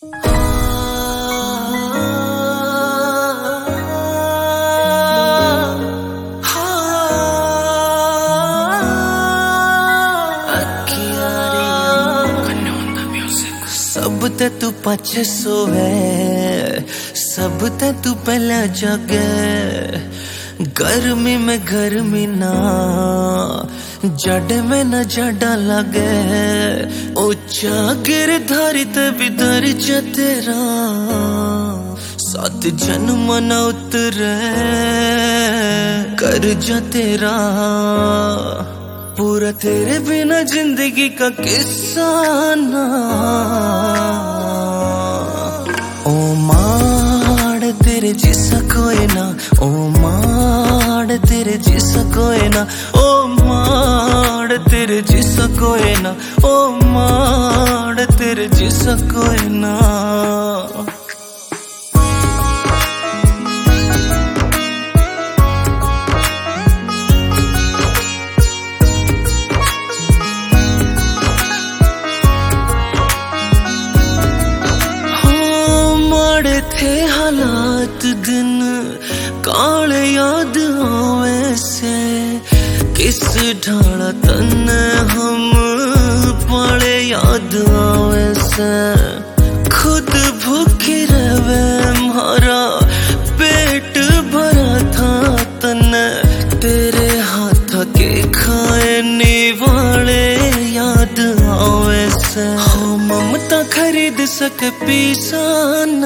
सब ते तू पाछे सोवे, सब ते तू पहले जागे। गर्मी में गर्मी ना, जड़ में न जड़ा लगे। ओ गिरधारी ते बिधर जा तेरा, सात जन्म न उतरे कर जा तेरा। पूरा तेरे बिना जिंदगी का किस्सा ना। ओ माड़ तेरे जिसा कोई ना, ओ माड़ तेरे जिसा कोई ना, ओ माड़ तेरे जिसा कोई ना, ओ माड़ तेरे जिसा कोई ना। थे हालात दिन काले याद आवे से, किस ढाला तन हम पाले याद आवे से। खुद भूखी रहे मारा पेट भरा था तन, तेरे हाथ के खाए निवाले याद आवे से। हो ममता खरीद सके पीसाना,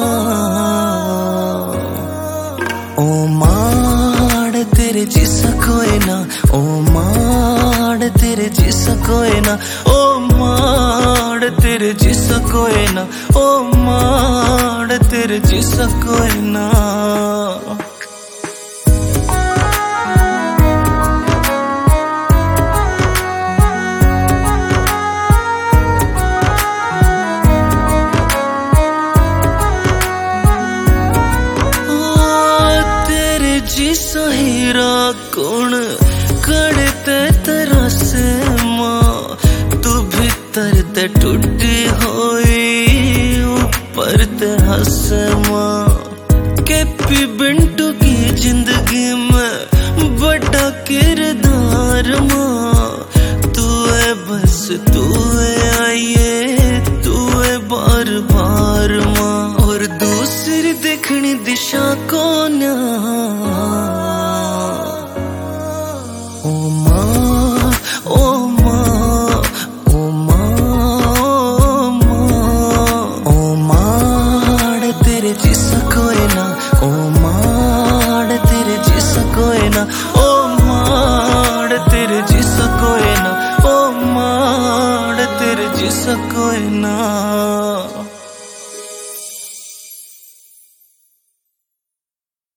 ओ माड़ तेरे जिसा कोई ना, ओ माड़ तेरे जिसा कोई ना, ओ माड़ तेरे जिसा कोई ना, ओ माड़ तेरे जिसा कोई ना। जिसा हीरा कौन कड़ते तेरा से माँ, तू भीतर ते टूटी होई ऊपर ते हंस माँ। कैपी बिंटू की जिंदगी में बड़ा किरदार माँ, तू है बस तू है आइए तू है बार बार माँ। और दूसरी देखनी दिशा को ना, ओ माँ ओ माँ ओ माँ ओ माड़ तेरे जिसा कोई ना, ओ माड़ तेरे जिसा कोई ना, ओ माड़ तेरे जिसा कोई ना, ओ माड़ तेरे जिसा कोई ना।